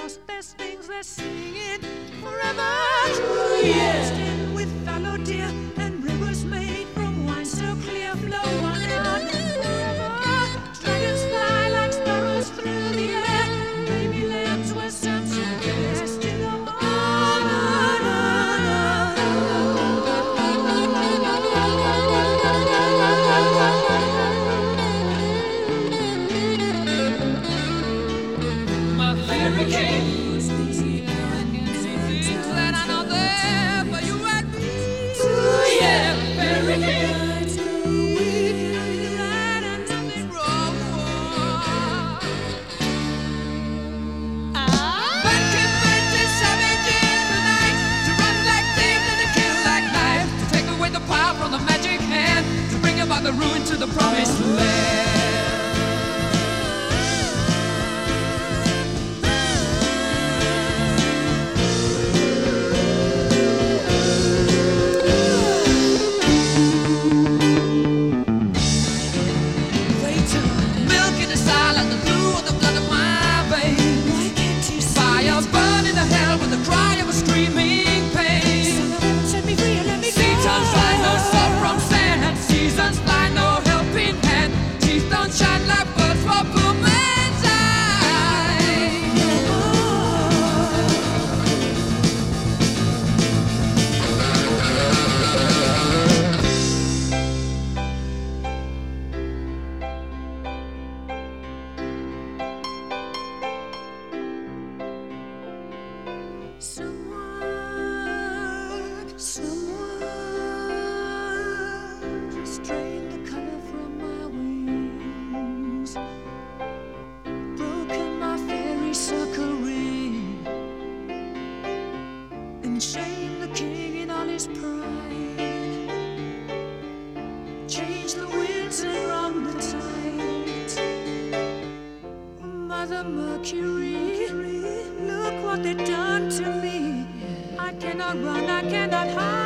lost their stings, they're singing forever true. Yes, with fallow deer and rivers made from wine so clear, flow on and forever. Dragons fly like sparrows through the air. Baby lambs were sent to rest in the the ruin to the promised land. They took milk in the silence, the blue of the blood of my veins. Why can't you see fire burning the hell with the cry of a screaming pain? Set me free and let me go. Seasons fly no salt from sand. Seasons fly no helping hand. Teeth don't shine like birds for poor man's eye. Someone just drained the color from my wings, broken my fairy circle ring, and shamed the king in all his pride. Changed the winds and wrong the tides. Mother Mercury, look what they've done to me. I cannot run, I cannot hide.